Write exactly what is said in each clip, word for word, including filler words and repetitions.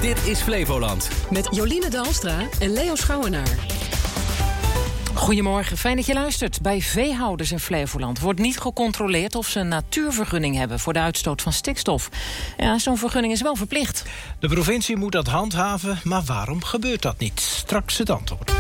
Dit is Flevoland. Met Joline Dalstra en Leo Schouwenaar. Goedemorgen, fijn dat je luistert. Bij veehouders in Flevoland wordt niet gecontroleerd of ze een natuurvergunning hebben voor de uitstoot van stikstof. Ja, zo'n vergunning is wel verplicht. De provincie moet dat handhaven, maar waarom gebeurt dat niet? Straks het antwoord.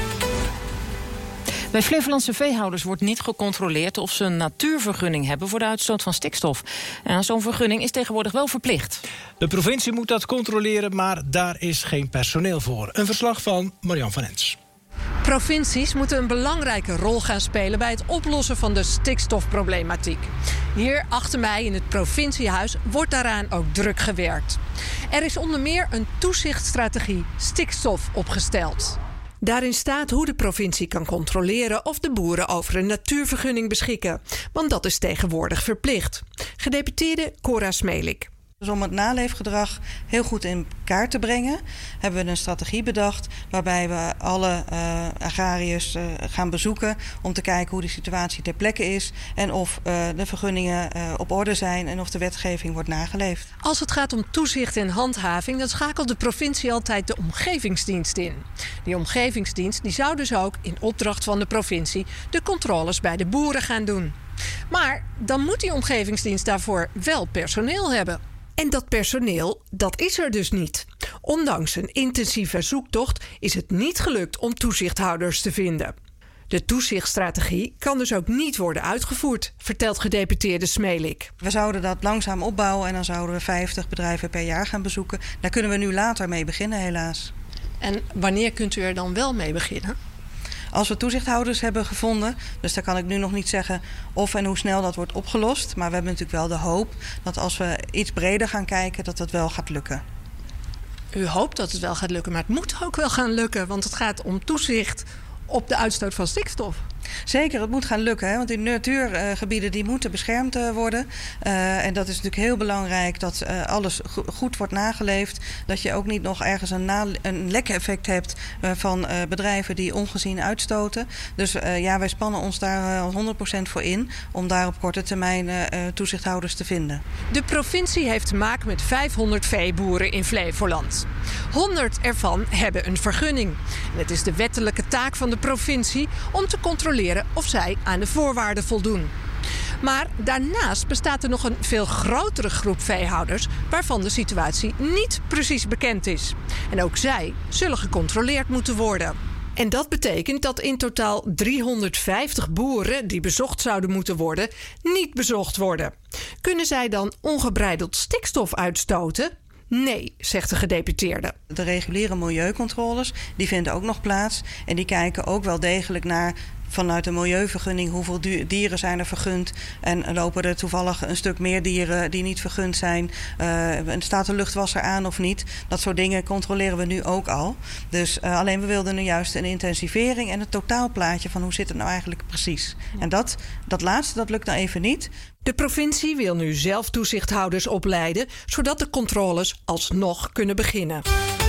Bij Flevolandse veehouders wordt niet gecontroleerd of ze een natuurvergunning hebben voor de uitstoot van stikstof. Ja, zo'n vergunning is tegenwoordig wel verplicht. De provincie moet dat controleren, maar daar is geen personeel voor. Een verslag van Marian van Ens. Provincies moeten een belangrijke rol gaan spelen bij het oplossen van de stikstofproblematiek. Hier achter mij in het provinciehuis wordt daaraan ook druk gewerkt. Er is onder meer een toezichtstrategie stikstof opgesteld. Daarin staat hoe de provincie kan controleren of de boeren over een natuurvergunning beschikken. Want dat is tegenwoordig verplicht. Gedeputeerde Cora Smelik. Dus om het naleefgedrag heel goed in kaart te brengen, hebben we een strategie bedacht waarbij we alle uh, agrariërs uh, gaan bezoeken om te kijken hoe de situatie ter plekke is en of uh, de vergunningen uh, op orde zijn en of de wetgeving wordt nageleefd. Als het gaat om toezicht en handhaving, dan schakelt de provincie altijd de omgevingsdienst in. Die omgevingsdienst die zou dus ook in opdracht van de provincie de controles bij de boeren gaan doen. Maar dan moet die omgevingsdienst daarvoor wel personeel hebben. En dat personeel, dat is er dus niet. Ondanks een intensieve zoektocht is het niet gelukt om toezichthouders te vinden. De toezichtstrategie kan dus ook niet worden uitgevoerd, vertelt gedeputeerde Smelik. We zouden dat langzaam opbouwen en dan zouden we vijftig bedrijven per jaar gaan bezoeken. Daar kunnen we nu later mee beginnen, helaas. En wanneer kunt u er dan wel mee beginnen? Als we toezichthouders hebben gevonden, dus daar kan ik nu nog niet zeggen of en hoe snel dat wordt opgelost. Maar we hebben natuurlijk wel de hoop dat als we iets breder gaan kijken, dat dat wel gaat lukken. U hoopt dat het wel gaat lukken, maar het moet ook wel gaan lukken. Want het gaat om toezicht op de uitstoot van stikstof. Zeker, het moet gaan lukken. Hè? Want die natuurgebieden die moeten beschermd uh, worden. Uh, en dat is natuurlijk heel belangrijk dat uh, alles go- goed wordt nageleefd. Dat je ook niet nog ergens een, na- een lek-effect hebt uh, van uh, bedrijven die ongezien uitstoten. Dus uh, ja, wij spannen ons daar uh, honderd procent voor in om daar op korte termijn uh, toezichthouders te vinden. De provincie heeft te maken met vijfhonderd veeboeren in Flevoland. honderd ervan hebben een vergunning. En het is de wettelijke taak van de provincie om te controleren of zij aan de voorwaarden voldoen. Maar daarnaast bestaat er nog een veel grotere groep veehouders waarvan de situatie niet precies bekend is. En ook zij zullen gecontroleerd moeten worden. En dat betekent dat in totaal driehonderdvijftig boeren die bezocht zouden moeten worden, niet bezocht worden. Kunnen zij dan ongebreideld stikstof uitstoten? Nee, zegt de gedeputeerde. De reguliere milieucontroles die vinden ook nog plaats. En die kijken ook wel degelijk naar vanuit de milieuvergunning hoeveel dieren zijn er vergund. En lopen er toevallig een stuk meer dieren die niet vergund zijn. Uh, en staat de luchtwasser aan of niet? Dat soort dingen controleren we nu ook al. Dus uh, alleen we wilden nu juist een intensivering en een totaalplaatje van hoe zit het nou eigenlijk precies. En dat, dat laatste, dat lukt nou even niet. De provincie wil nu zelf toezichthouders opleiden, zodat de controles alsnog kunnen beginnen.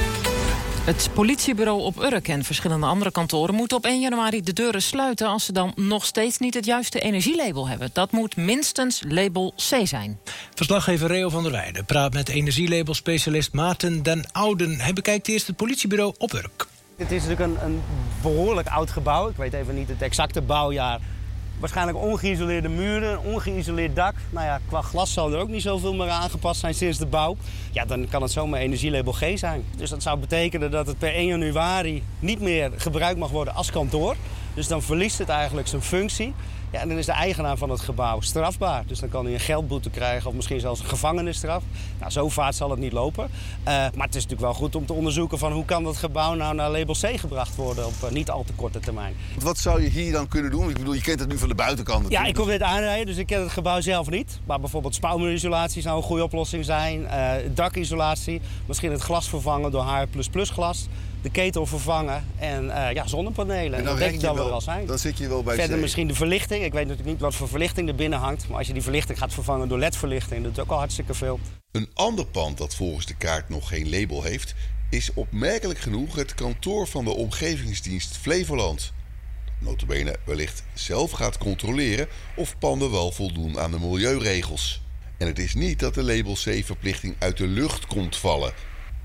Het politiebureau op Urk en verschillende andere kantoren moeten op één januari de deuren sluiten als ze dan nog steeds niet het juiste energielabel hebben. Dat moet minstens label C zijn. Verslaggever Reo van der Weijden praat met energielabelspecialist Maarten den Ouden. Hij bekijkt eerst het politiebureau op Urk. Het is natuurlijk een, een behoorlijk oud gebouw. Ik weet even niet het exacte bouwjaar. Waarschijnlijk ongeïsoleerde muren, ongeïsoleerd dak. Nou ja, qua glas zal er ook niet zoveel meer aangepast zijn sinds de bouw. Ja, dan kan het zomaar energielabel G zijn. Dus dat zou betekenen dat het per één januari niet meer gebruikt mag worden als kantoor. Dus dan verliest het eigenlijk zijn functie. Ja, en dan is de eigenaar van het gebouw strafbaar. Dus dan kan hij een geldboete krijgen of misschien zelfs een gevangenisstraf. Nou, zo vaart zal het niet lopen. Uh, maar het is natuurlijk wel goed om te onderzoeken van hoe kan dat gebouw nou naar label C gebracht worden op uh, niet al te korte termijn. Wat zou je hier dan kunnen doen? Ik bedoel, je kent het nu van de buitenkant natuurlijk. Ja, ik kom dit aanrijden, dus ik ken het gebouw zelf niet. Maar bijvoorbeeld spouwmuurisolatie zou een goede oplossing zijn. Uh, dakisolatie, misschien het glas vervangen door H R plus plus glas. De ketel vervangen en uh, ja, zonnepanelen. En dat denk ik dat wel wel zijn. Dan zit je wel bij Verder C. misschien de verlichting. Ik weet natuurlijk niet wat voor verlichting er binnen hangt. Maar als je die verlichting gaat vervangen door L E D-verlichting, dat is ook al hartstikke veel. Een ander pand dat volgens de kaart nog geen label heeft, is opmerkelijk genoeg het kantoor van de Omgevingsdienst Flevoland. Nota bene wellicht zelf gaat controleren of panden wel voldoen aan de milieuregels. En het is niet dat de label C-verplichting uit de lucht komt vallen.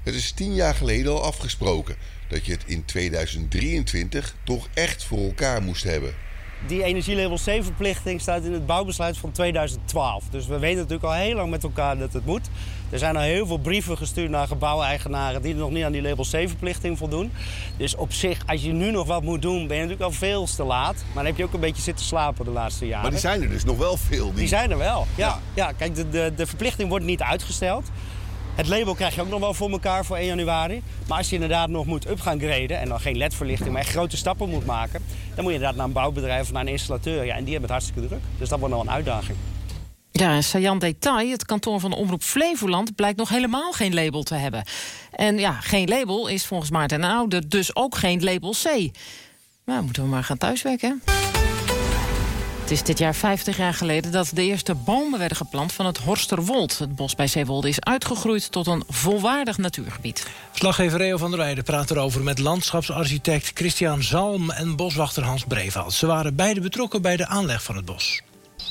Het is tien jaar geleden al afgesproken dat je het in tweeduizend drieëntwintig toch echt voor elkaar moest hebben. Die energielabel C-verplichting staat in het bouwbesluit van tweeduizend twaalf. Dus we weten natuurlijk al heel lang met elkaar dat het moet. Er zijn al heel veel brieven gestuurd naar gebouweigenaren die nog niet aan die label C-verplichting voldoen. Dus op zich, als je nu nog wat moet doen, ben je natuurlijk al veel te laat. Maar dan heb je ook een beetje zitten slapen de laatste jaren. Maar die zijn er dus nog wel veel. Die, die zijn er wel, ja. Ja. ja kijk, de, de, de verplichting wordt niet uitgesteld. Het label krijg je ook nog wel voor elkaar voor één januari. Maar als je inderdaad nog moet up gaan graden en dan geen L E D-verlichting, maar echt grote stappen moet maken, dan moet je inderdaad naar een bouwbedrijf of naar een installateur. Ja, en die hebben het hartstikke druk. Dus dat wordt nog een uitdaging. Ja, en saillant detail, het kantoor van de Omroep Flevoland blijkt nog helemaal geen label te hebben. En ja, geen label is volgens Maarten den Oude dus ook geen label C. Nou, moeten we maar gaan thuiswerken, hè? Het is dit jaar vijftig jaar geleden dat de eerste bomen werden geplant van het Horsterwold. Het bos bij Zeewolde is uitgegroeid tot een volwaardig natuurgebied. Verslaggever Reo van der Weijden praat erover met landschapsarchitect Christian Zalm en boswachter Hans Breveld. Ze waren beide betrokken bij de aanleg van het bos.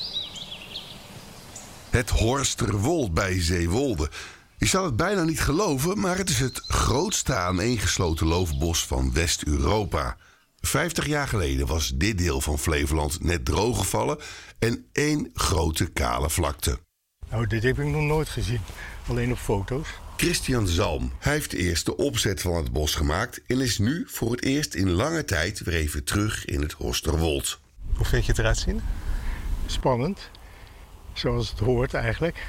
Het Horsterwold bij Zeewolde. Je zal het bijna niet geloven, maar het is het grootste aaneengesloten loofbos van West-Europa. Vijftig jaar geleden was dit deel van Flevoland net drooggevallen en één grote kale vlakte. Nou, dit heb ik nog nooit gezien. Alleen op foto's. Christian Zalm, hij heeft eerst de opzet van het bos gemaakt en is nu voor het eerst in lange tijd weer even terug in het Horsterwold. Hoe vind je het eruit zien? Spannend. Zoals het hoort eigenlijk.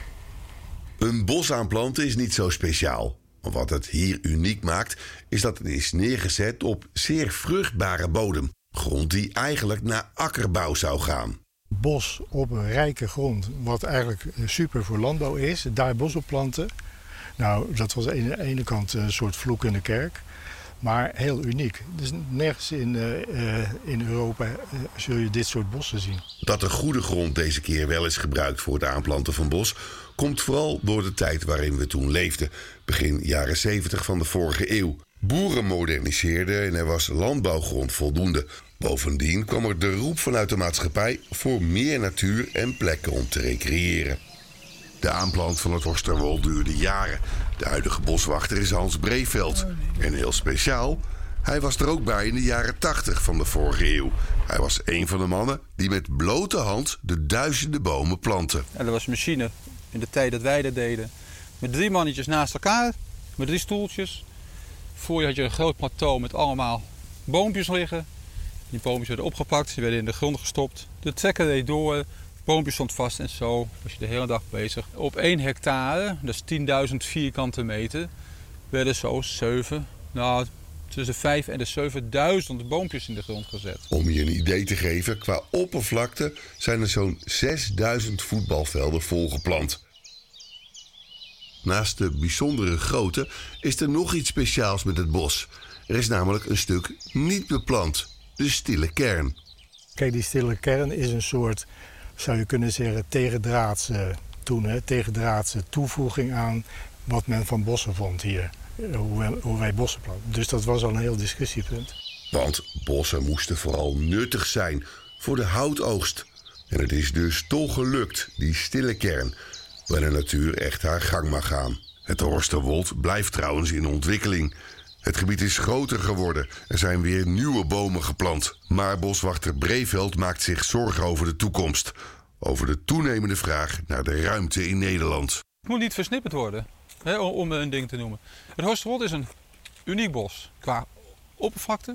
Een bos aanplanten is niet zo speciaal. Maar wat het hier uniek maakt, is dat het is neergezet op zeer vruchtbare bodem. Grond die eigenlijk naar akkerbouw zou gaan. Bos op een rijke grond, wat eigenlijk super voor landbouw is. Daar bos op planten. Nou, dat was aan de ene kant een soort vloek in de kerk. Maar heel uniek. Dus nergens in, uh, in Europa uh, zul je dit soort bossen zien. Dat de goede grond deze keer wel is gebruikt voor het aanplanten van bos, komt vooral door de tijd waarin we toen leefden. Begin jaren zeventig van de vorige eeuw. Boeren moderniseerden en er was landbouwgrond voldoende. Bovendien kwam er de roep vanuit de maatschappij voor meer natuur en plekken om te recreëren. De aanplant van het Horsterwold duurde jaren. De huidige boswachter is Hans Breveld. En heel speciaal, hij was er ook bij in de jaren tachtig van de vorige eeuw. Hij was een van de mannen die met blote hand de duizenden bomen planten. En dat was een machine in de tijd dat wij dat deden. Met drie mannetjes naast elkaar, met drie stoeltjes. Voor je had je een groot plateau met allemaal boompjes liggen. Die boompjes werden opgepakt, die werden in de grond gestopt. De trekker deed door. Boompjes stond vast en zo was je de hele dag bezig. Op één hectare, dat is tienduizend vierkante meter, werden zo zeven, nou tussen de vijf en de zevenduizend boompjes in de grond gezet. Om je een idee te geven, qua oppervlakte zijn er zo'n zesduizend voetbalvelden volgeplant. Naast de bijzondere grootte is er nog iets speciaals met het bos. Er is namelijk een stuk niet beplant, de stille kern. Kijk, die stille kern is een soort, zou je kunnen zeggen, tegendraadse, toen, hè, tegendraadse toevoeging aan wat men van bossen vond hier. Hoe wij, hoe wij bossen planten. Dus dat was al een heel discussiepunt. Want bossen moesten vooral nuttig zijn voor de houtoogst. En het is dus toch gelukt, die stille kern, waar de natuur echt haar gang mag gaan. Het Horsterwold blijft trouwens in ontwikkeling. Het gebied is groter geworden. Er zijn weer nieuwe bomen geplant. Maar boswachter Breveld maakt zich zorgen over de toekomst. Over de toenemende vraag naar de ruimte in Nederland. Het moet niet versnipperd worden, hè, om een ding te noemen. Het Horsterwold is een uniek bos. Qua oppervlakte,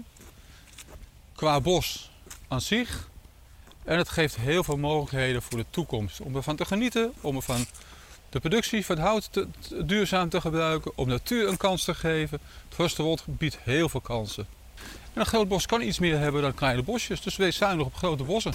qua bos aan zich. En het geeft heel veel mogelijkheden voor de toekomst. Om ervan te genieten, om ervan de productie van het hout te, te, duurzaam te gebruiken, om natuur een kans te geven. Het Horsterwold biedt heel veel kansen. En een groot bos kan iets meer hebben dan kleine bosjes, dus wees zuinig op grote bossen.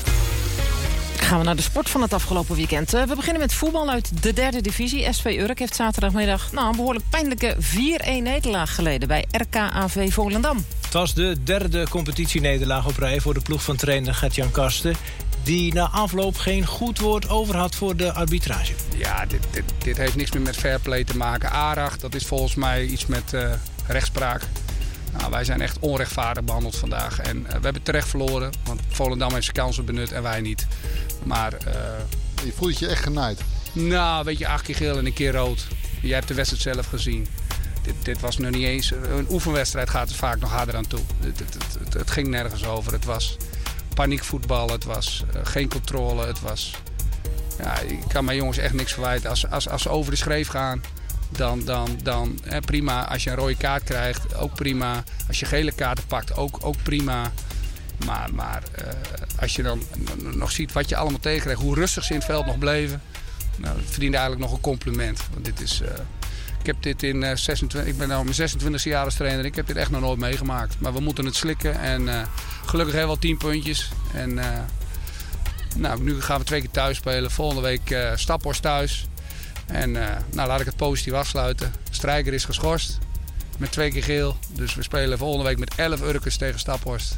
Gaan we naar de sport van het afgelopen weekend. We beginnen met voetbal uit de derde divisie. S V Urk heeft zaterdagmiddag nou, een behoorlijk pijnlijke vier-een nederlaag geleden bij R K A V Volendam. Het was de derde competitienederlaag op rij voor de ploeg van trainer Gert-Jan Karsten, die na afloop geen goed woord over had voor de arbitrage. Ja, dit, dit, dit heeft niks meer met fairplay te maken. ARAG, dat is volgens mij iets met uh, rechtspraak. Nou, wij zijn echt onrechtvaardig behandeld vandaag. En uh, we hebben terecht verloren, want Volendam heeft zijn kansen benut en wij niet. Maar uh, je voelt je echt genaaid? Nou, weet je, acht keer geel en een keer rood. Jij hebt de wedstrijd zelf gezien. dit, dit was nog niet eens... Een oefenwedstrijd gaat er vaak nog harder aan toe. Het, het, het, het ging nergens over. Het was paniekvoetbal, het was uh, geen controle, het was... Ja, ik kan mijn jongens echt niks verwijten. Als, als, als ze over de schreef gaan, dan, dan, dan hè, prima. Als je een rode kaart krijgt, ook prima. Als je gele kaarten pakt, ook, ook prima. Maar, maar uh, als je dan nog ziet wat je allemaal tegenkreeg, hoe rustig ze in het veld nog bleven... Nou, dat verdient eigenlijk nog een compliment. Want dit is... Uh, ik heb dit in uh, zesentwintig... Ik ben nu mijn zesentwintigste jaar als trainer. Ik heb dit echt nog nooit meegemaakt. Maar we moeten het slikken. En uh, gelukkig hebben we al tien puntjes. En uh, nou, nu gaan we twee keer thuis spelen. Volgende week uh, Staphorst thuis. En uh, nou, laat ik het positief afsluiten. Strijker is geschorst. Met twee keer geel. Dus we spelen volgende week met elf Urkers tegen Staphorst.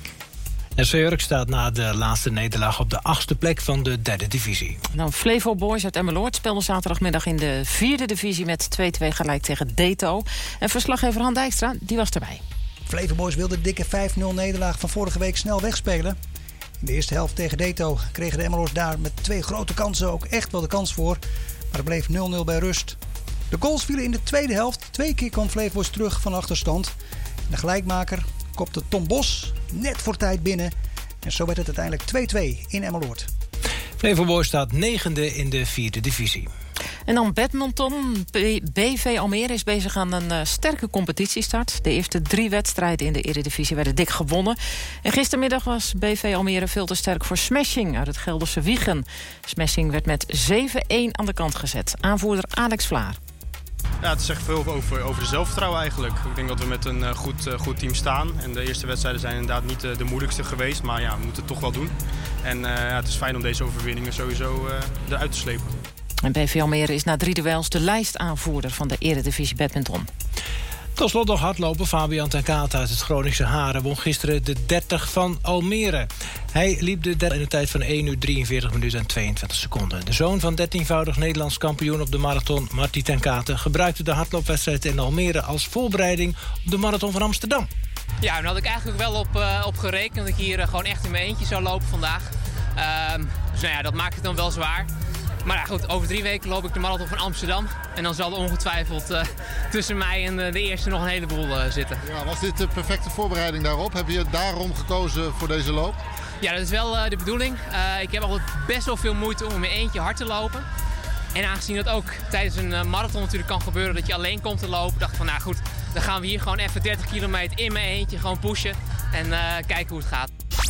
S V Urk staat na de laatste nederlaag op de achtste plek van de derde divisie. Nou, Flevo Boys uit Emmeloord speelde zaterdagmiddag in de vierde divisie met twee-twee gelijk tegen Deto. En verslaggever Han Dijkstra, die was erbij. Flevo Boys wilde de dikke vijf nul nederlaag van vorige week snel wegspelen. In de eerste helft tegen Deto kregen de Emmeloords daar met twee grote kansen ook echt wel de kans voor. Maar het bleef nul nul bij rust. De goals vielen in de tweede helft. Twee keer kwam Flevo Boys terug van achterstand. De gelijkmaker kopte Tom Bos net voor tijd binnen. En zo werd het uiteindelijk twee-twee in Emmeloord. Flevo Boys staat negende in de vierde divisie. En dan badminton. B V Almere is bezig aan een uh, sterke competitiestart. De eerste drie wedstrijden in de Eredivisie werden dik gewonnen. En gistermiddag was B V Almere veel te sterk voor Smashing uit het Gelderse Wijchen. Smashing werd met zeven-een aan de kant gezet. Aanvoerder Alex Vlaar. Ja, het zegt veel over, over de zelfvertrouwen eigenlijk. Ik denk dat we met een uh, goed, uh, goed team staan. En de eerste wedstrijden zijn inderdaad niet uh, de moeilijkste geweest. Maar ja, we moeten het toch wel doen. En uh, ja, het is fijn om deze overwinningen sowieso uh, eruit te slepen. En B V Almere is na drie duels de lijstaanvoerder van de Eredivisie badminton. Tot slot nog hardlopen. Fabian ten Kaat uit het Groningse Haren won gisteren de dertig van Almere. Hij liep de dertig in een tijd van één uur drieënveertig minuten en tweeëntwintig seconden. De zoon van dertienvoudig Nederlands kampioen op de marathon, Marty ten Kaat, gebruikte de hardloopwedstrijd in Almere als voorbereiding op de marathon van Amsterdam. Ja, daar had ik eigenlijk wel op, uh, op gerekend dat ik hier uh, gewoon echt in mijn eentje zou lopen vandaag. Uh, dus nou ja, dat maakt het dan wel zwaar. Maar ja, goed, over drie weken loop ik de marathon van Amsterdam. En dan zal er ongetwijfeld uh, tussen mij en uh, de eerste nog een heleboel uh, zitten. Ja, was dit de perfecte voorbereiding daarop? Heb je daarom gekozen voor deze loop? Ja, dat is wel uh, de bedoeling. Uh, ik heb altijd best wel veel moeite om in mijn eentje hard te lopen. En aangezien dat ook tijdens een uh, marathon natuurlijk kan gebeuren dat je alleen komt te lopen, dacht ik van nou goed, dan gaan we hier gewoon even dertig kilometer in mijn eentje gewoon pushen. En uh, kijken hoe het gaat.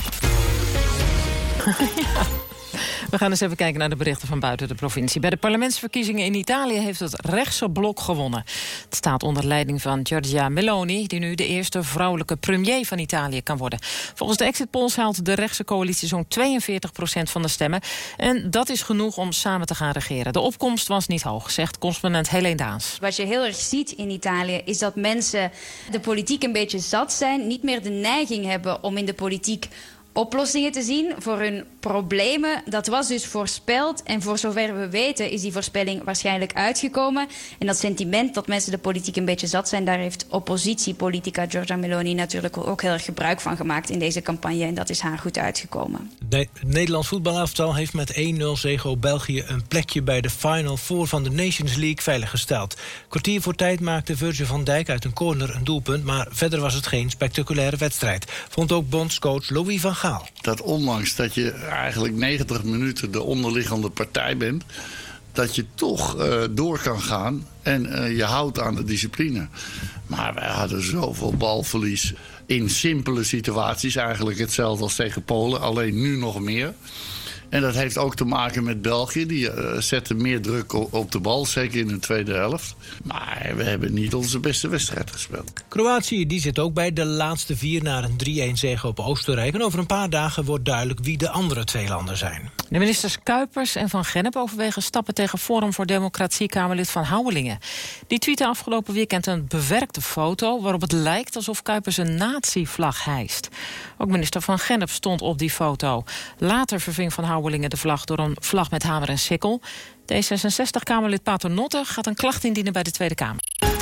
Ja. We gaan eens even kijken naar de berichten van buiten de provincie. Bij de parlementsverkiezingen in Italië heeft het rechtse blok gewonnen. Het staat onder leiding van Giorgia Meloni, die nu de eerste vrouwelijke premier van Italië kan worden. Volgens de exit polls haalt de rechtse coalitie zo'n tweeënveertig procent van de stemmen. En dat is genoeg om samen te gaan regeren. De opkomst was niet hoog, zegt correspondent Helene Daans. Wat je heel erg ziet in Italië is dat mensen de politiek een beetje zat zijn, niet meer de neiging hebben om in de politiek oplossingen te zien voor hun problemen. Dat was dus voorspeld en voor zover we weten is die voorspelling waarschijnlijk uitgekomen. En dat sentiment dat mensen de politiek een beetje zat zijn, daar heeft oppositiepolitica Giorgia Meloni natuurlijk ook heel erg gebruik van gemaakt in deze campagne en dat is haar goed uitgekomen. Het Nederlands voetbalelftal heeft met één nul zege op België een plekje bij de Final Four van de Nations League veiliggesteld. Kwartier voor tijd maakte Virgil van Dijk uit een corner een doelpunt, maar verder was het geen spectaculaire wedstrijd, vond ook bondscoach Louis van Gaal. Dat ondanks dat je eigenlijk negentig minuten de onderliggende partij bent, dat je toch uh, door kan gaan en uh, je houdt aan de discipline. Maar wij hadden zoveel balverlies in simpele situaties. Eigenlijk hetzelfde als tegen Polen, alleen nu nog meer. En dat heeft ook te maken met België. Die uh, zetten meer druk op de bal, zeker in de tweede helft. Maar we hebben niet onze beste wedstrijd gespeeld. Kroatië die zit ook bij de laatste vier na een drie-een zege op Oostenrijk. En over een paar dagen wordt duidelijk wie de andere twee landen zijn. De ministers Kuipers en Van Gennep overwegen stappen tegen Forum voor Democratie Kamerlid Van Houwelingen. Die tweette afgelopen weekend een bewerkte foto waarop het lijkt alsof Kuipers een nazi-vlag hijst. Ook minister Van Gennep stond op die foto. Later verving Van Houwelingen de vlag door een vlag met hamer en sikkel. D zesenzestig-Kamerlid Paternotte gaat een klacht indienen bij de Tweede Kamer.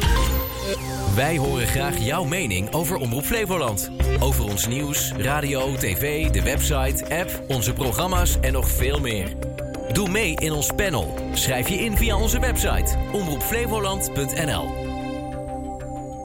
Wij horen graag jouw mening over Omroep Flevoland. Over ons nieuws, radio, tv, de website, app, onze programma's en nog veel meer. Doe mee in ons panel. Schrijf je in via onze website omroep flevoland punt n l.